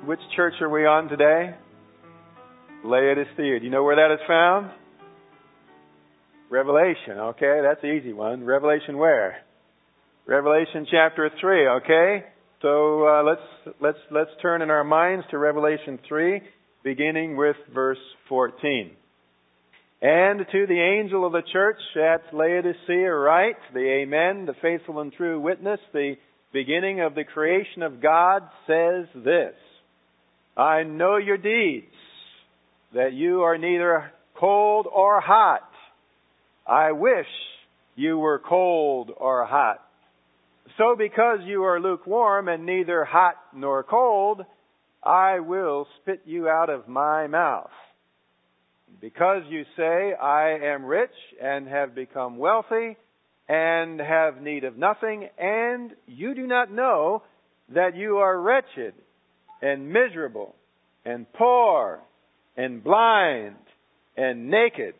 Which church are we on today? Laodicea. Do you know where that is found? Revelation. Okay, that's the easy one. Revelation where? Revelation chapter 3. Okay, so let's turn in our minds to Revelation 3, beginning with verse 14. And to the angel of the church at Laodicea write, the Amen, the faithful and true witness, the beginning of the creation of God, says this: I know your deeds, that you are neither cold or hot. I wish you were cold or hot. So because you are lukewarm and neither hot nor cold, I will spit you out of my mouth. Because you say, I am rich and have become wealthy and have need of nothing, and you do not know that you are wretched and miserable and poor and blind and naked,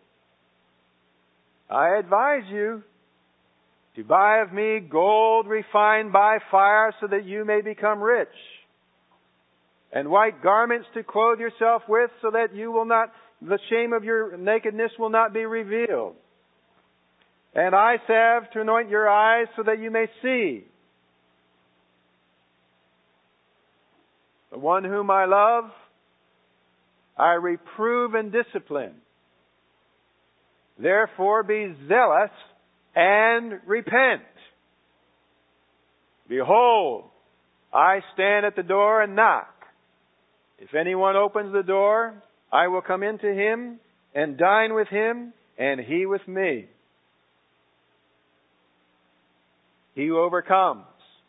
I advise you to buy of me gold refined by fire so that you may become rich, and white garments to clothe yourself with so that the shame of your nakedness will not be revealed, and eye salve to anoint your eyes so that you may see. The one whom I love, I reprove and discipline. Therefore be zealous and repent. Behold, I stand at the door and knock. If anyone opens the door, I will come into him and dine with him, and he with me. He who overcomes,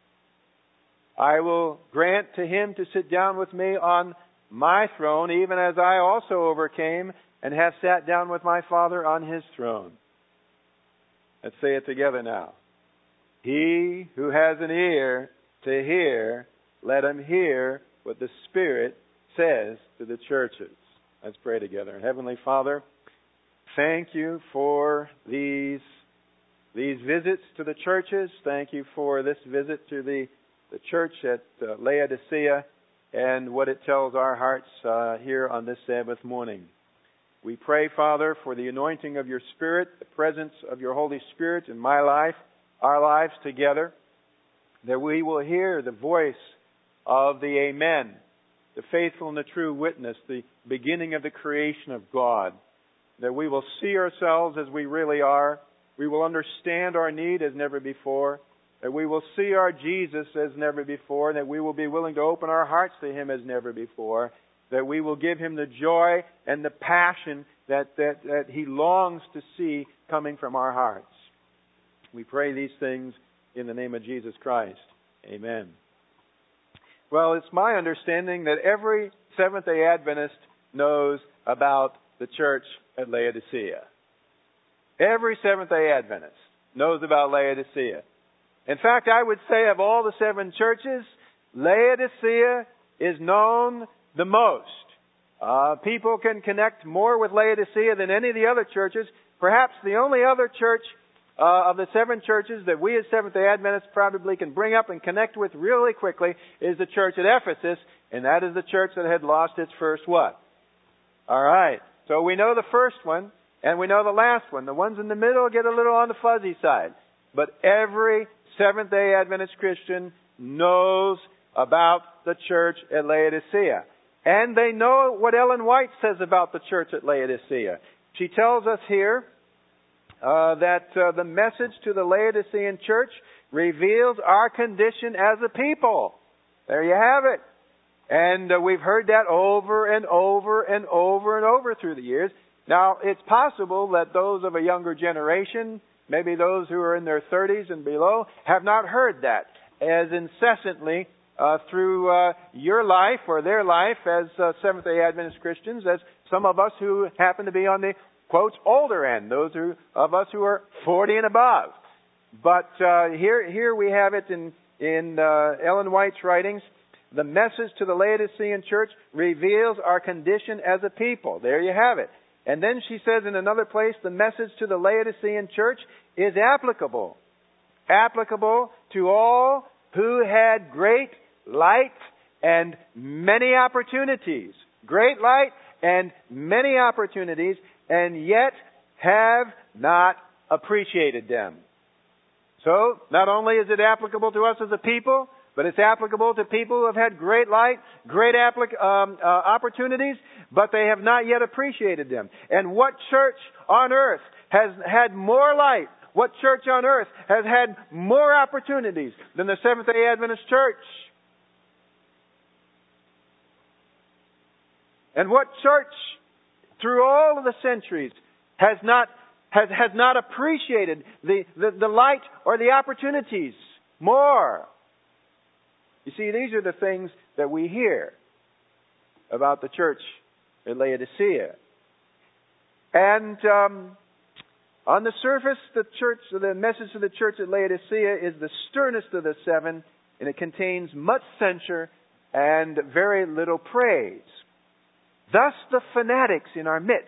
I will grant to him to sit down with me on my throne, even as I also overcame and have sat down with my Father on his throne. Let's say it together now. He who has an ear to hear, let him hear what the Spirit says to the churches. Let's pray together. Heavenly Father, thank you for these visits to the churches. Thank you for this visit to the church at Laodicea and what it tells our hearts here on this Sabbath morning. We pray, Father, for the anointing of your Spirit, the presence of your Holy Spirit in my life, our lives together, that we will hear the voice of the Amen, the faithful and the true witness, the beginning of the creation of God, that we will see ourselves as we really are, we will understand our need as never before, that we will see our Jesus as never before, that we will be willing to open our hearts to Him as never before, that we will give Him the joy and the passion that He longs to see coming from our hearts. We pray these things in the name of Jesus Christ. Amen. Well, it's my understanding that every Seventh-day Adventist knows about the church at Laodicea. Every Seventh-day Adventist knows about Laodicea. In fact, I would say of all the 7 churches, Laodicea is known the most. People can connect more with Laodicea than any of the other churches. Perhaps the only other church of the 7 churches that we as Seventh-day Adventists probably can bring up and connect with really quickly is the church at Ephesus, and that is the church that had lost its first what? All right. So we know the first one, and we know the last one. The ones in the middle get a little on the fuzzy side. But every Seventh-day Adventist Christian knows about the church at Laodicea. And they know what Ellen White says about the church at Laodicea. She tells us here that the message to the Laodicean church reveals our condition as a people. There you have it. And we've heard that over and over and over and over through the years. Now, it's possible that those of a younger generation, maybe those who are in their 30s and below, have not heard that as incessantly through your life or their life as Seventh-day Adventist Christians as some of us who happen to be on the, quotes, older end, those of us who are 40 and above. But here we have it in Ellen White's writings. The message to the Laodicean church reveals our condition as a people. There you have it. And then she says in another place, the message to the Laodicean church is applicable. Applicable to all who had great light and many opportunities. Great light and many opportunities, and yet have not appreciated them. So, not only is it applicable to us as a people, but it's applicable to people who have had great light, great opportunities, but they have not yet appreciated them. And what church on earth has had more light? What church on earth has had more opportunities than the Seventh-day Adventist Church? And what church, through all of the centuries, has not appreciated the light or the opportunities more? You see, these are the things that we hear about the church at Laodicea. And on the surface, the message to the church at Laodicea is the sternest of the seven, and it contains much censure and very little praise. Thus, the fanatics in our midst,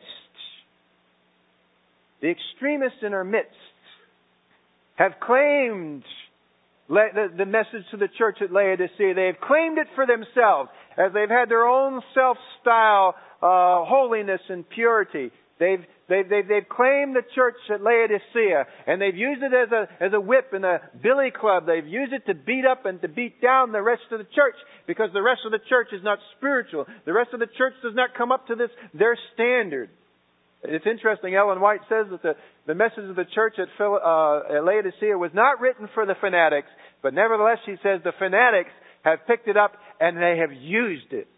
the extremists in our midst, have claimed the message to the church at Laodicea. They have claimed it for themselves, as they've had their own self-style holiness and purity. They've claimed the church at Laodicea, and they've used it as a whip and a billy club. They've used it to beat up and to beat down the rest of the church, because the rest of the church is not spiritual. The rest of the church does not come up to their standard. It's interesting, Ellen White says that the message of the church at Laodicea was not written for the fanatics, but nevertheless, she says, the fanatics have picked it up and they have used it.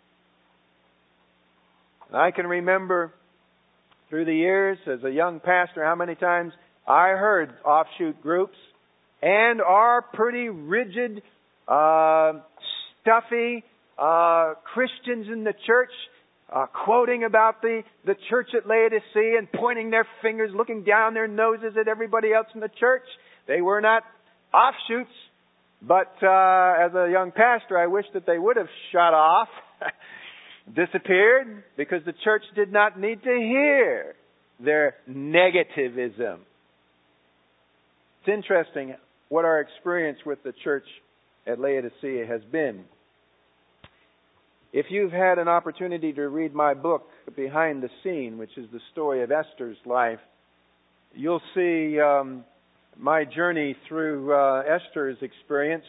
And I can remember through the years as a young pastor how many times I heard offshoot groups and our pretty rigid, stuffy Christians in the church quoting about the church at Laodicea and pointing their fingers, looking down their noses at everybody else in the church. They were not offshoots, but as a young pastor, I wish that they would have shut off, disappeared, because the church did not need to hear their negativism. It's interesting what our experience with the church at Laodicea has been. If you've had an opportunity to read my book, Behind the Scene, which is the story of Esther's life, you'll see my journey through Esther's experience.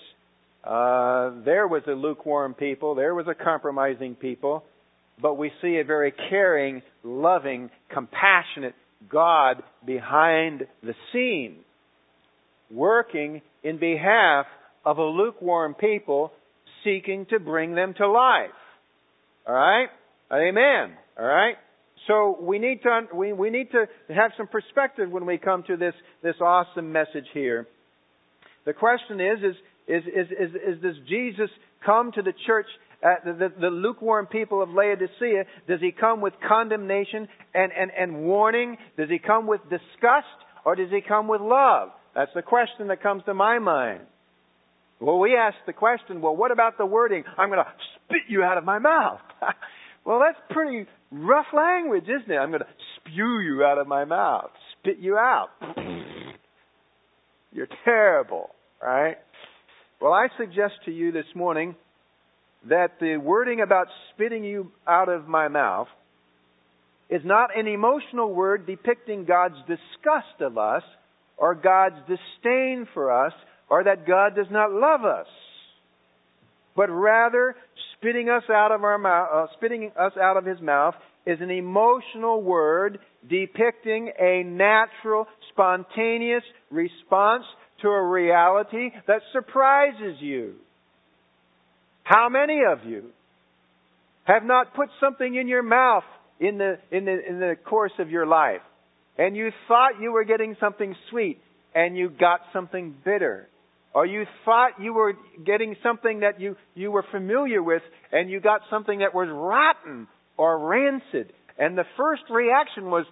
There was a lukewarm people. There was a compromising people. But we see a very caring, loving, compassionate God behind the scene, working in behalf of a lukewarm people, seeking to bring them to life. All right? Amen. All right? So we need to have some perspective when we come to this awesome message here. The question is does Jesus come to the church, the lukewarm people of Laodicea? Does he come with condemnation and warning? Does he come with disgust, or does he come with love? That's the question that comes to my mind. Well, we ask the question, well, what about the wording? I'm going to spit you out of my mouth. Well, that's pretty rough language, isn't it? I'm going to spew you out of my mouth. Spit you out. You're terrible, right? Well, I suggest to you this morning that the wording about spitting you out of my mouth is not an emotional word depicting God's disgust of us or God's disdain for us or that God does not love us, but rather spitting us out of His mouth is an emotional word depicting a natural, spontaneous response to a reality that surprises you. How many of you have not put something in your mouth in the course of your life, and you thought you were getting something sweet, and you got something bitter? Or you thought you were getting something that you were familiar with, and you got something that was rotten or rancid. And the first reaction was,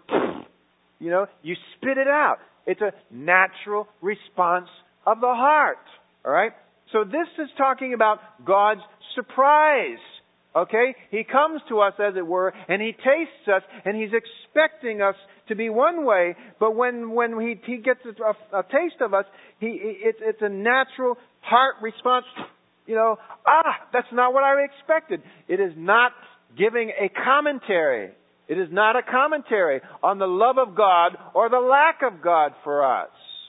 you spit it out. It's a natural response of the heart. All right? So this is talking about God's surprise. Okay? He comes to us, as it were, and He tastes us, and He's expecting us to be one way, but when He gets a taste of us, it's a natural heart response. That's not what I expected. It is not giving a commentary. It is not a commentary on the love of God or the lack of God for us.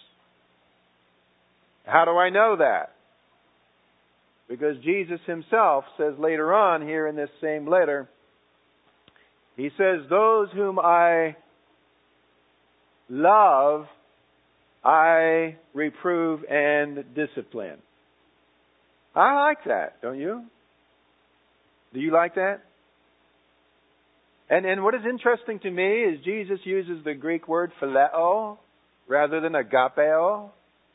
How do I know that? Because Jesus himself says later on here in this same letter, he says, those whom I love, I reprove and discipline. I like that, don't you? Do you like that? And what is interesting to me is Jesus uses the Greek word phileo rather than agapeo.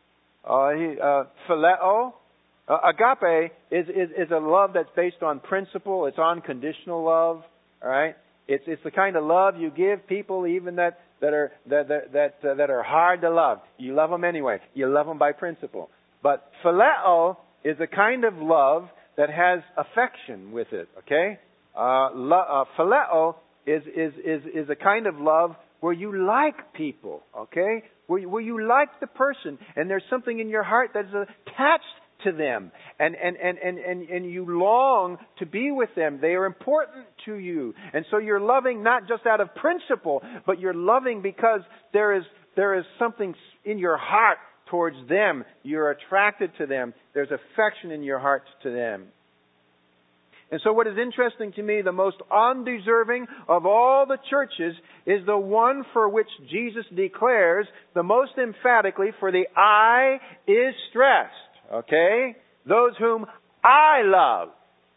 Phileo. Agape is a love that's based on principle. It's unconditional love. All right. It's the kind of love you give people even that are hard to love. You love them anyway. You love them by principle. But phileo is a kind of love that has affection with it. Okay. Phileo is a kind of love where you like people. Okay. Where you like the person and there's something in your heart that's attached to them, and you long to be with them. They are important to you, and so you're loving not just out of principle, but you're loving because there is something in your heart towards them. You're attracted to them. There's affection in your heart to them. And so what is interesting to me, the most undeserving of all the churches is the one for which Jesus declares the most emphatically, for the I is stressed. Okay? Those whom I love,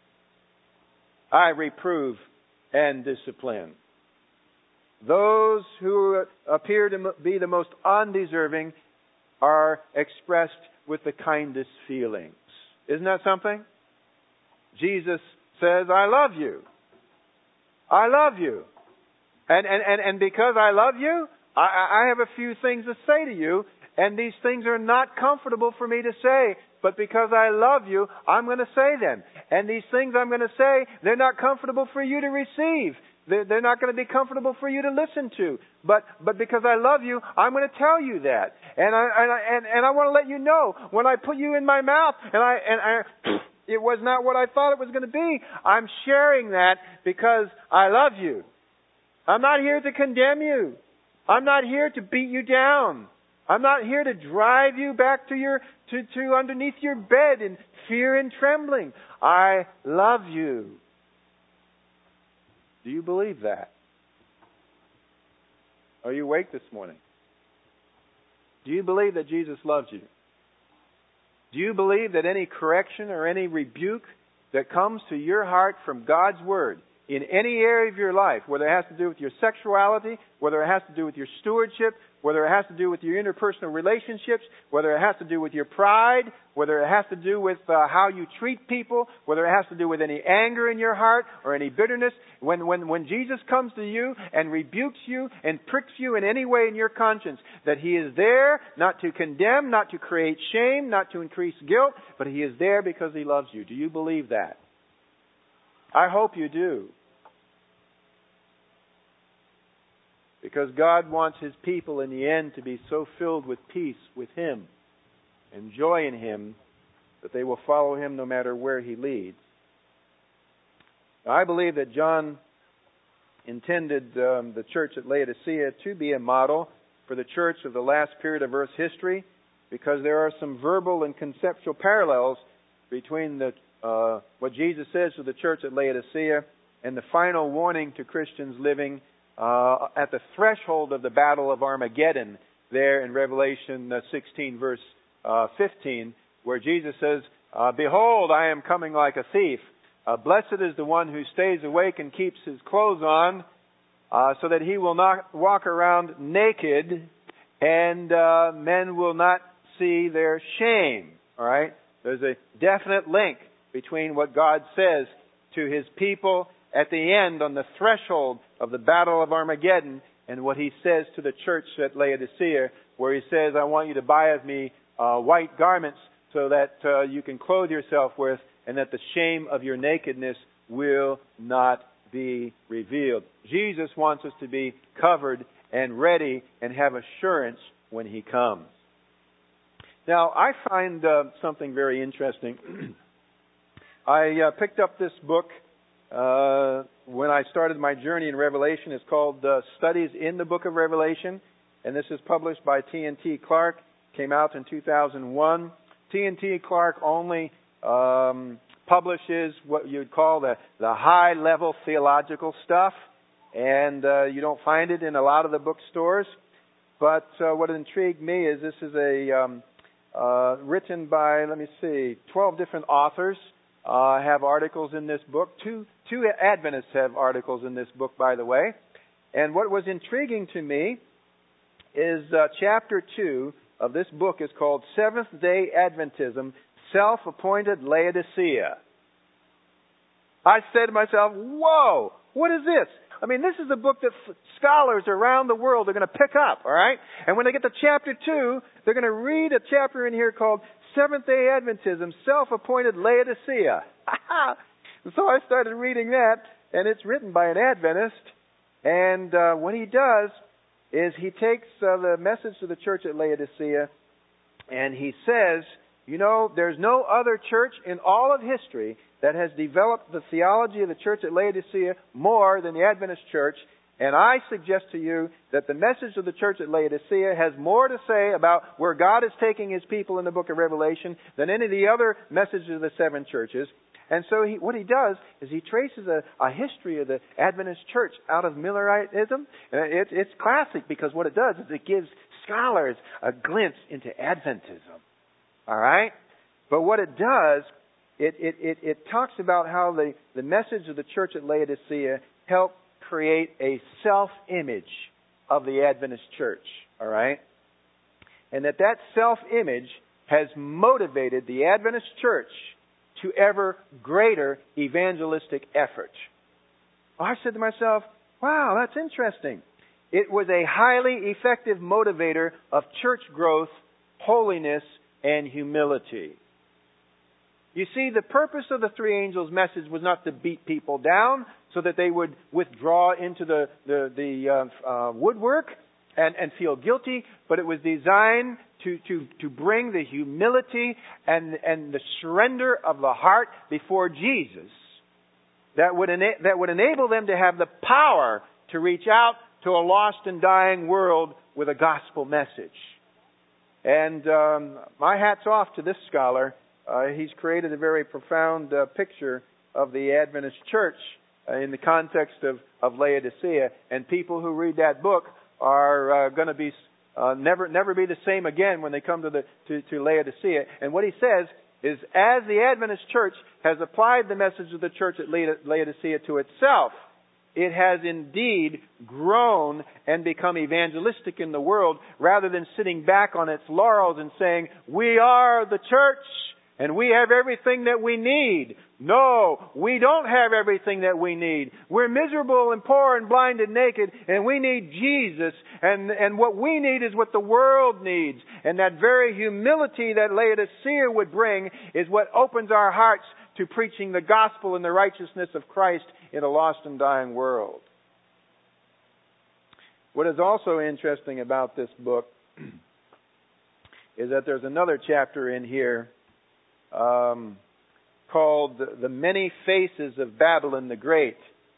I reprove and discipline. Those who appear to be the most undeserving are expressed with the kindest feelings. Isn't that something? Jesus says, I love you. I love you. And because I love you, I have a few things to say to you. And these things are not comfortable for me to say, but because I love you, I'm going to say them. And these things I'm going to say, they're not comfortable for you to receive. They're not going to be comfortable for you to listen to. But because I love you, I'm going to tell you that. And I want to let you know, when I put you in my mouth, it was not what I thought it was going to be. I'm sharing that because I love you. I'm not here to condemn you. I'm not here to beat you down. I'm not here to drive you back to underneath your bed in fear and trembling. I love you. Do you believe that? Are you awake this morning? Do you believe that Jesus loves you? Do you believe that any correction or any rebuke that comes to your heart from God's Word in any area of your life, whether it has to do with your sexuality, whether it has to do with your stewardship, whether it has to do with your interpersonal relationships, whether it has to do with your pride, whether it has to do with how you treat people, whether it has to do with any anger in your heart or any bitterness, when Jesus comes to you and rebukes you and pricks you in any way in your conscience, that He is there not to condemn, not to create shame, not to increase guilt, but He is there because He loves you. Do you believe that? I hope you do. Because God wants His people in the end to be so filled with peace with Him and joy in Him that they will follow Him no matter where He leads. Now, I believe that John intended the church at Laodicea to be a model for the church of the last period of Earth's history, because there are some verbal and conceptual parallels between what Jesus says to the church at Laodicea and the final warning to Christians living at the threshold of the battle of Armageddon there in Revelation 16 verse 15, where Jesus says, Behold, I am coming like a thief. Blessed is the one who stays awake and keeps his clothes on, so that he will not walk around naked, and men will not see their shame. All right? There's a definite link between what God says to His people at the end on the threshold of the battle of Armageddon and what He says to the church at Laodicea, where He says, I want you to buy of me white garments so that you can clothe yourself with, and that the shame of your nakedness will not be revealed. Jesus wants us to be covered and ready and have assurance when He comes. Now, I find something very interesting I picked up this book when I started my journey in Revelation. It's called Studies in the Book of Revelation, and this is published by T&T Clark. Came out in 2001. T&T Clark only publishes what you'd call the high-level theological stuff, and you don't find it in a lot of the bookstores. But what intrigued me is this is a written by, 12 different authors have articles in this book. Two Adventists have articles in this book, by the way. And what was intriguing to me is chapter 2 of this book is called Seventh-day Adventism, Self-Appointed Laodicea. I said to myself, whoa, what is this? I mean, this is a book that scholars around the world are going to pick up, all right? And when they get to chapter 2, they're going to read a chapter in here called Seventh-day Adventism, Self-Appointed Laodicea. So I started reading that, and it's written by an Adventist. And what he does is he takes the message to the church at Laodicea, and he says, you know, there's no other church in all of history that has developed the theology of the church at Laodicea more than the Adventist church. And I suggest to you that the message of the church at Laodicea has more to say about where God is taking His people in the book of Revelation than any of the other messages of the seven churches. And so what he does is he traces a history of the Adventist church out of Milleritism. And it's classic because what it does is it gives scholars a glimpse into Adventism. All right? But what it does, it talks about how the message of the church at Laodicea helped create a self-image of the Adventist church. All right? And that self-image has motivated the Adventist church to ever greater evangelistic effort. I said to myself, wow, that's interesting. It was a highly effective motivator of church growth, holiness, and humility. You see, the purpose of the three angels' message was not to beat people down so that they would withdraw into the woodwork and feel guilty, but it was designed to bring the humility and the surrender of the heart before Jesus that would enable them to have the power to reach out to a lost and dying world with a gospel message. And my hat's off to this scholar. He's created a very profound picture of the Adventist church in the context of Laodicea. And people who read that book are going to be never be the same again when they come to Laodicea. And what he says is, as the Adventist church has applied the message of the church at Laodicea to itself, it has indeed grown and become evangelistic in the world rather than sitting back on its laurels and saying, we are the church and we have everything that we need. No, we don't have everything that we need. We're miserable and poor and blind and naked, and we need Jesus. And what we need is what the world needs. And that very humility that Laodicea would bring is what opens our hearts to preaching the gospel and the righteousness of Christ in a lost and dying world. What is also interesting about this book is that there's another chapter in here called The Many Faces of Babylon the Great,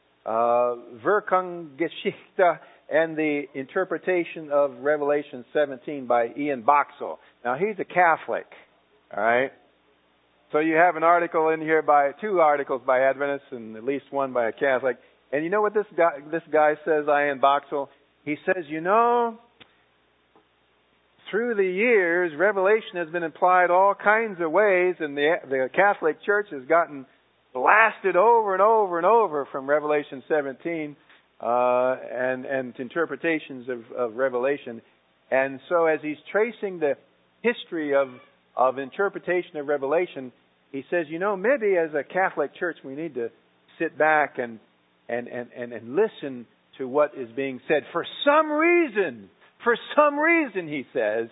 Wirkungsgeschichte and the Interpretation of Revelation 17 by Ian Boxall. Now, he's a Catholic, all right? So you have two articles by Adventists and at least one by a Catholic. And you know what this guy says, Ian Boxall? He says, you know, through the years, Revelation has been applied all kinds of ways, and the Catholic Church has gotten blasted over and over and over from Revelation 17 and interpretations of Revelation. And so as he's tracing the history of interpretation of Revelation, he says, you know, maybe as a Catholic Church we need to sit back and listen to what is being said. For some reason, he says,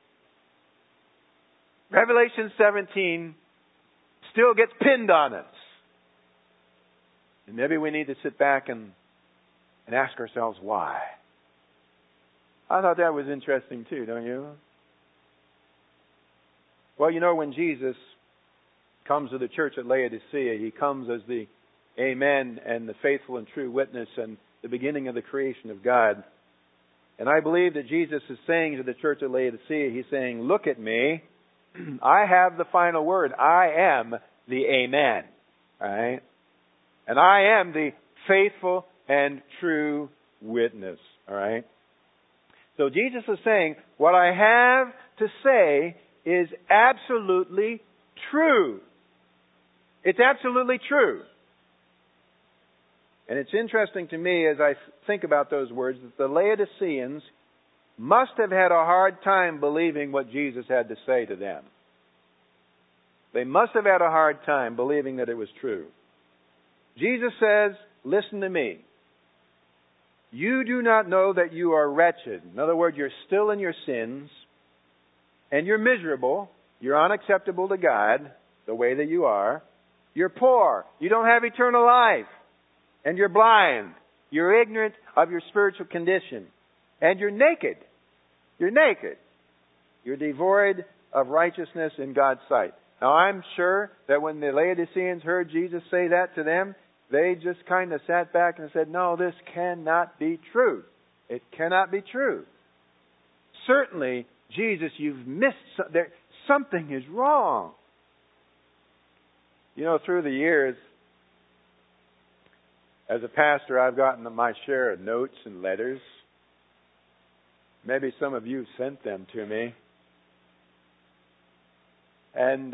Revelation 17 still gets pinned on us. And maybe we need to sit back and ask ourselves why. I thought that was interesting too, don't you? Well, you know, when Jesus comes to the church at Laodicea. He comes as the Amen and the faithful and true witness and the beginning of the creation of God. And I believe that Jesus is saying to the church at Laodicea, He's saying, look at me. I have the final word. I am the Amen. All right? And I am the faithful and true witness. All right? So Jesus is saying, what I have to say is absolutely true. It's absolutely true. And it's interesting to me as I think about those words that the Laodiceans must have had a hard time believing what Jesus had to say to them. They must have had a hard time believing that it was true. Jesus says, listen to me. You do not know that you are wretched. In other words, you're still in your sins, and you're miserable. You're unacceptable to God, the way that you are. You're poor. You don't have eternal life. And you're blind. You're ignorant of your spiritual condition. And you're naked. You're naked. You're devoid of righteousness in God's sight. Now, I'm sure that when the Laodiceans heard Jesus say that to them, they just kind of sat back and said, no, this cannot be true. It cannot be true. Certainly, Jesus, you've missed something is wrong. You know, through the years, as a pastor, I've gotten my share of notes and letters. Maybe some of you have sent them to me. And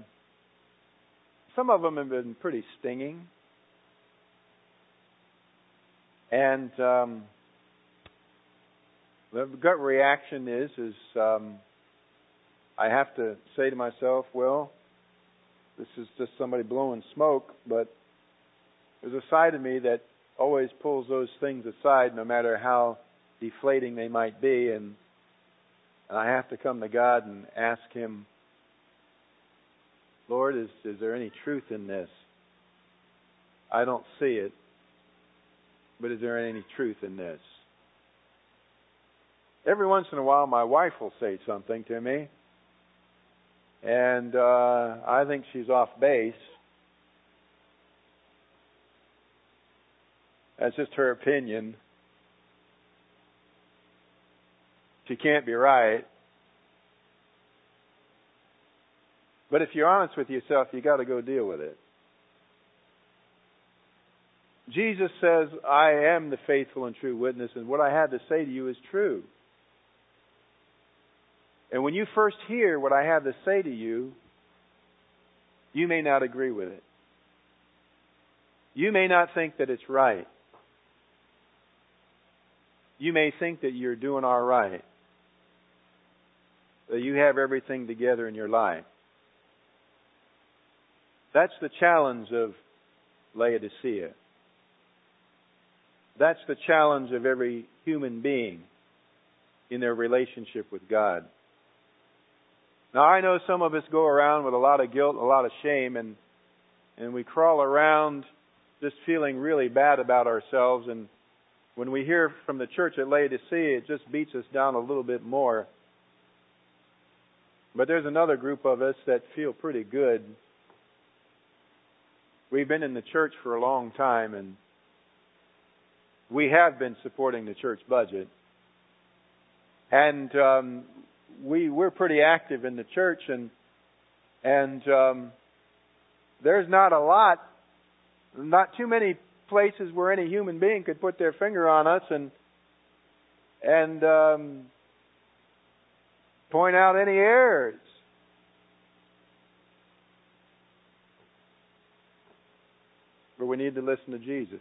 some of them have been pretty stinging. And the gut reaction is I have to say to myself, well, this is just somebody blowing smoke, but there's a side of me that always pulls those things aside, no matter how deflating they might be, and I have to come to God and ask Him, Lord, is there any truth in this? I don't see it, but is there any truth in this? Every once in a while, my wife will say something to me, and I think she's off base. That's just her opinion. She can't be right. But if you're honest with yourself, you got to go deal with it. Jesus says, I am the faithful and true witness, and what I have to say to you is true. And when you first hear what I have to say to you, you may not agree with it. You may not think that it's right. You may think that you're doing all right, that you have everything together in your life. That's the challenge of Laodicea. That's the challenge of every human being in their relationship with God. Now, I know some of us go around with a lot of guilt, a lot of shame, and we crawl around just feeling really bad about ourselves. And when we hear from the church at Laodicea, it just beats us down a little bit more. But there's another group of us that feel pretty good. We've been in the church for a long time, and we have been supporting the church budget. And we're pretty active in the church, and there's not too many places where any human being could put their finger on us and point out any errors. But we need to listen to Jesus.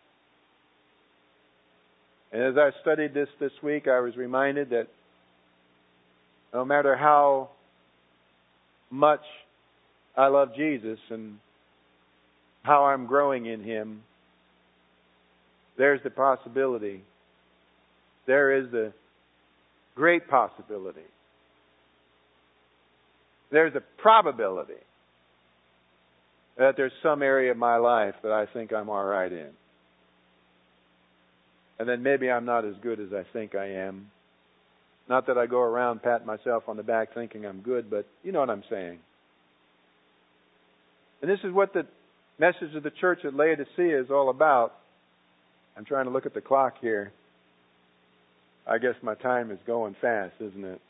And as I studied this week, I was reminded that no matter how much I love Jesus and how I'm growing in Him, there's the possibility. There is the great possibility. There's a probability that there's some area of my life that I think I'm all right in. And then maybe I'm not as good as I think I am. Not that I go around patting myself on the back thinking I'm good, but you know what I'm saying. And this is what the message of the church at Laodicea is all about. I'm trying to look at the clock here. I guess my time is going fast, isn't it?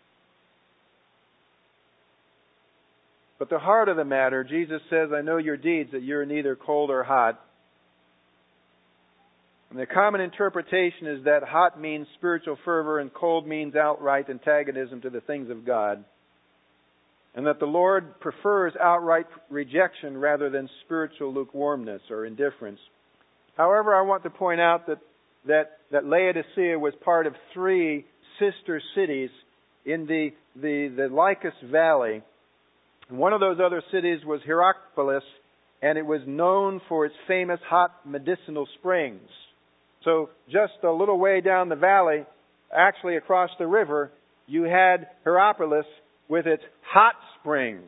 But the heart of the matter, Jesus says, I know your deeds, that you're neither cold or hot. And the common interpretation is that hot means spiritual fervor and cold means outright antagonism to the things of God. And that the Lord prefers outright rejection rather than spiritual lukewarmness or indifference. However, I want to point out that Laodicea was part of 3 sister cities in the Lycus Valley. And one of those other cities was Hierapolis, and it was known for its famous hot medicinal springs. So just a little way down the valley, actually across the river, you had Hierapolis with its hot springs.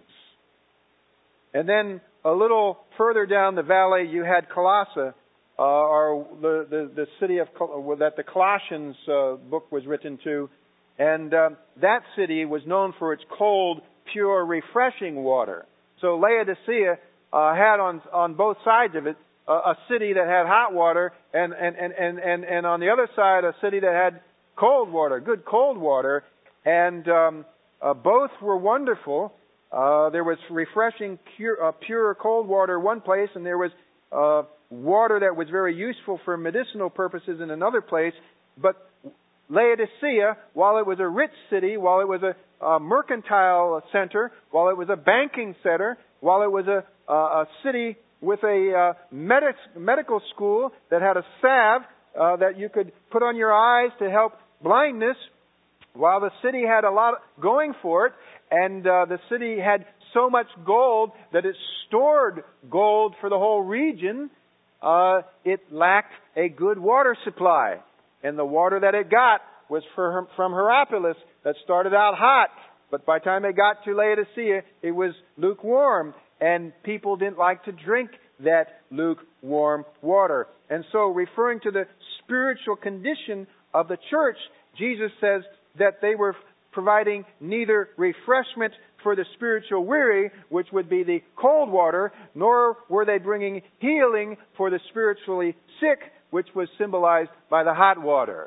And then a little further down the valley, you had Colossae, or the city of that the Colossians book was written to, and that city was known for its cold, pure, refreshing water. So Laodicea had on both sides of it a city that had hot water, and on the other side a city that had cold water, good cold water, and both were wonderful. There was refreshing, pure cold water one place, and there was water that was very useful for medicinal purposes in another place. But Laodicea, while it was a rich city, while it was a mercantile center, while it was a banking center, while it was a city with a medical school that had a salve that you could put on your eyes to help blindness, while the city had a lot going for it, and the city had so much gold that it stored gold for the whole region, it lacked a good water supply. And the water that it got was from Hierapolis that started out hot. But by the time it got to Laodicea, it was lukewarm. And people didn't like to drink that lukewarm water. And so, referring to the spiritual condition of the church, Jesus says that they were providing neither refreshment for the spiritual weary, which would be the cold water, nor were they bringing healing for the spiritually sick, which was symbolized by the hot water.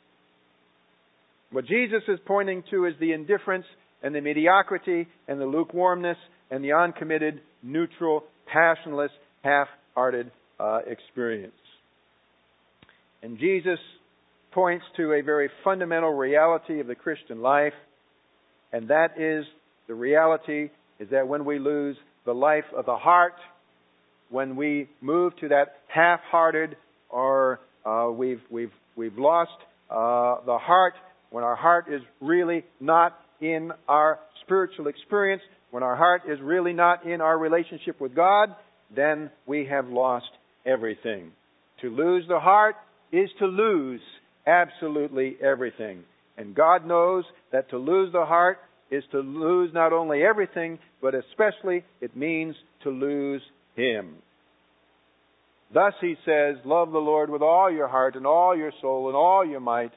What Jesus is pointing to is the indifference and the mediocrity and the lukewarmness and the uncommitted, neutral, passionless, half-hearted experience. And Jesus points to a very fundamental reality of the Christian life, and that is the reality is that when we lose the life of the heart, when we move to that half-hearted, or we've lost the heart, when our heart is really not in our spiritual experience, when our heart is really not in our relationship with God, then we have lost everything. To lose the heart is to lose absolutely everything. And God knows that to lose the heart is to lose not only everything, but especially it means to lose Him. Thus He says, love the Lord with all your heart and all your soul and all your might.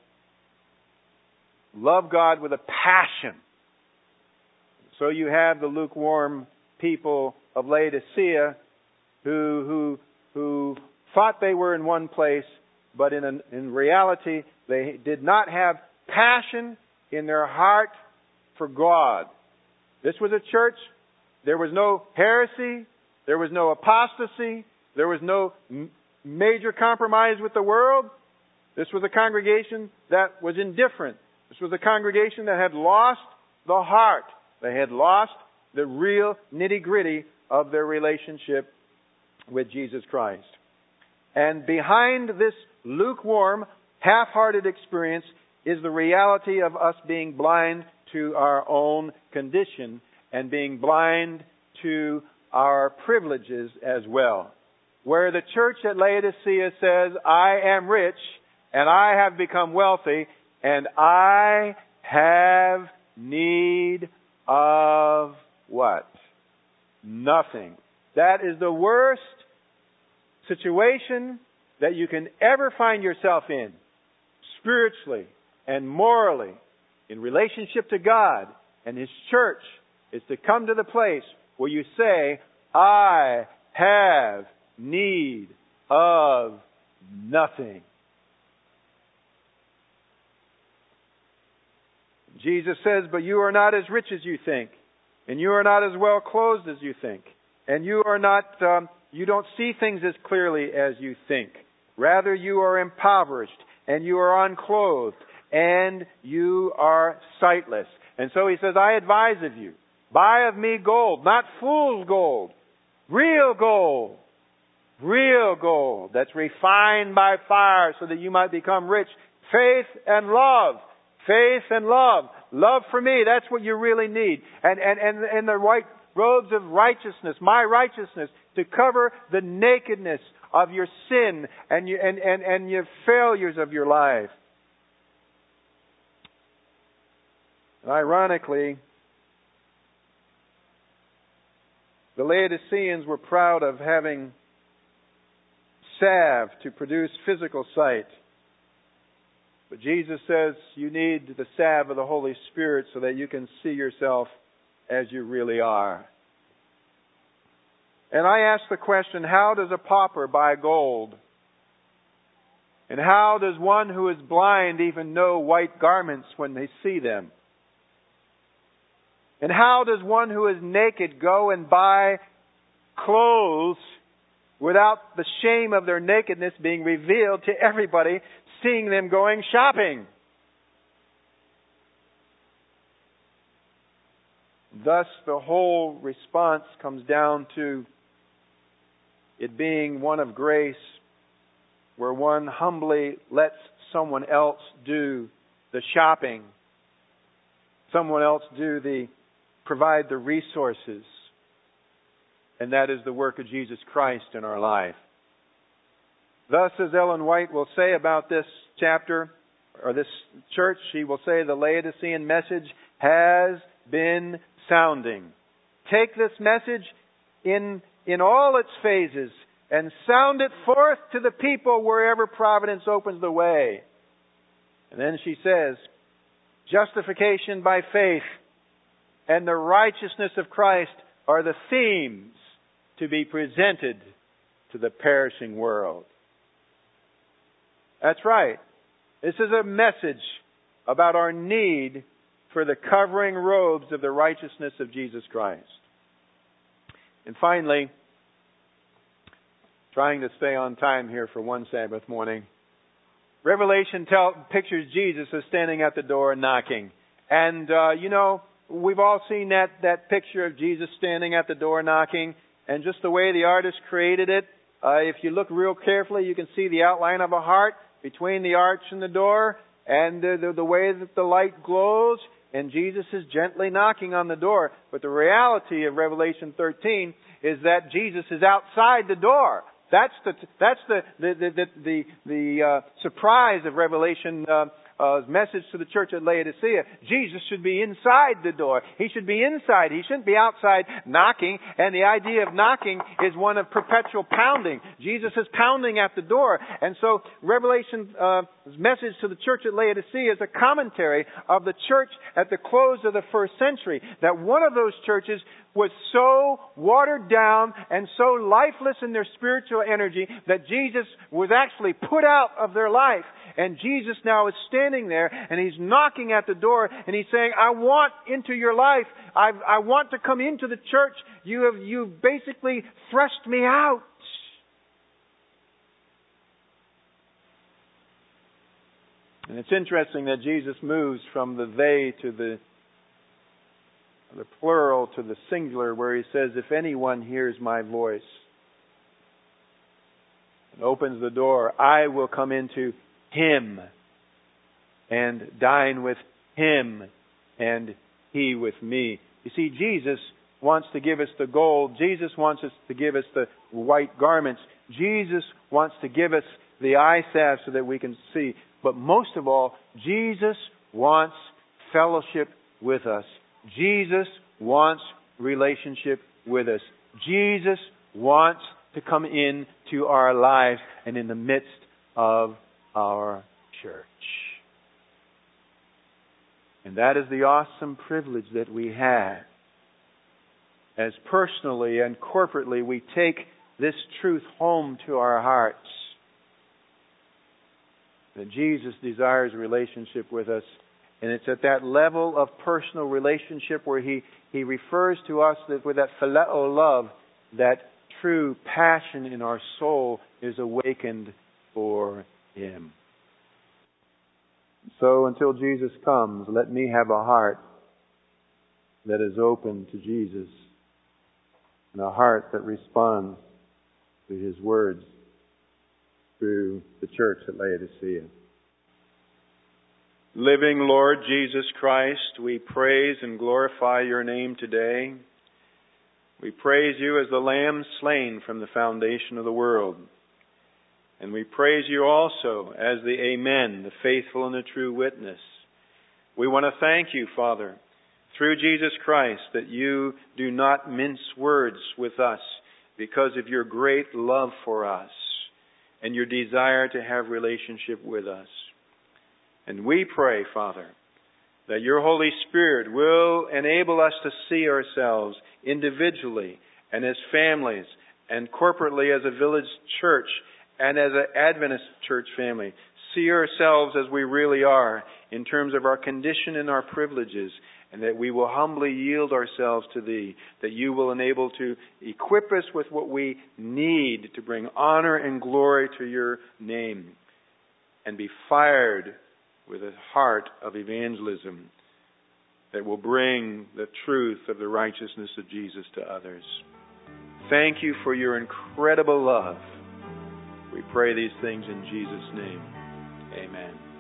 Love God with a passion. So you have the lukewarm people of Laodicea who thought they were in one place, but in reality they did not have passion in their heart for God. This was a church. There was no heresy. There was no apostasy. There was no major compromise with the world. This was a congregation that was indifferent. This was a congregation that had lost the heart. They had lost the real nitty-gritty of their relationship with Jesus Christ. And behind this lukewarm, half-hearted experience is the reality of us being blind to our own condition and being blind to our privileges as well. Where the church at Laodicea says, I am rich and I have become wealthy and I have need of what? Nothing. That is the worst situation that you can ever find yourself in, spiritually and morally, in relationship to God and His church, is to come to the place where you say, I have need of nothing. Jesus says, but you are not as rich as you think, and you are not as well clothed as you think, and you are not, you don't see things as clearly as you think. Rather, you are impoverished, and you are unclothed, and you are sightless. And so he says, I advise of you, buy of me gold, not fool's gold, real gold that's refined by fire so that you might become rich. Faith and love. Faith and love. Love for me, that's what you really need. And the white robes of righteousness, my righteousness, to cover the nakedness of your sin and your failures of your life. And ironically, the Laodiceans were proud of having salve to produce physical sight. But Jesus says you need the salve of the Holy Spirit so that you can see yourself as you really are. And I ask the question, how does a pauper buy gold? And how does one who is blind even know white garments when they see them? And how does one who is naked go and buy clothes without the shame of their nakedness being revealed to everybody, seeing them going shopping? Thus, the whole response comes down to it being one of grace, where one humbly lets someone else do the shopping, someone else provide the resources, and that is the work of Jesus Christ in our life. Thus, as Ellen White will say about this chapter, or this church, she will say the Laodicean message has been sounding. Take this message in all its phases and sound it forth to the people wherever providence opens the way. And then she says, justification by faith and the righteousness of Christ are the themes to be presented to the perishing world. That's right. This is a message about our need for the covering robes of the righteousness of Jesus Christ. And finally, trying to stay on time here for one Sabbath morning, Revelation pictures Jesus as standing at the door and knocking. And, we've all seen that picture of Jesus standing at the door knocking, and just the way the artist created it. If you look real carefully, you can see the outline of a heart between the arch and the door, and the way that the light glows, and Jesus is gently knocking on the door. But the reality of Revelation 13 is that Jesus is outside the door. That's the surprise of Revelation message to the church at Laodicea. Jesus should be inside the door. He should be inside. He shouldn't be outside knocking. And the idea of knocking is one of perpetual pounding. Jesus is pounding at the door. And so Revelation's message to the church at Laodicea is a commentary of the church at the close of the first century. That one of those churches was so watered down and so lifeless in their spiritual energy that Jesus was actually put out of their life. And Jesus now is standing there and He's knocking at the door and He's saying, I want into your life. I want to come into the church. You've basically thrust me out. And it's interesting that Jesus moves from the they to the plural to the singular, where He says, if anyone hears my voice and opens the door, I will come into him and dine with him and he with me. You see, Jesus wants to give us the gold. Jesus wants us to give us the white garments. Jesus wants to give us the eye salve so that we can see. But most of all, Jesus wants fellowship with us. Jesus wants relationship with us. Jesus wants to come into our lives and in the midst of our church. And that is the awesome privilege that we have. as personally and corporately we take this truth home to our hearts. That Jesus desires a relationship with us. And it's at that level of personal relationship where He refers to us that with that phileo love, that true passion in our soul is awakened for Him. So until Jesus comes, let me have a heart that is open to Jesus and a heart that responds to His words through the church at Laodicea. Living Lord Jesus Christ, we praise and glorify Your name today. We praise You as the Lamb slain from the foundation of the world. And we praise You also as the Amen, the faithful and the true witness. We want to thank You, Father, through Jesus Christ, that You do not mince words with us because of Your great love for us and Your desire to have relationship with us. And we pray, Father, that Your Holy Spirit will enable us to see ourselves individually and as families and corporately as a village church and as an Adventist church family. See ourselves as we really are in terms of our condition and our privileges, and that we will humbly yield ourselves to Thee, that You will enable to equip us with what we need to bring honor and glory to Your name, and be fired with a heart of evangelism that will bring the truth of the righteousness of Jesus to others. Thank You for Your incredible love. We pray these things in Jesus' name. Amen.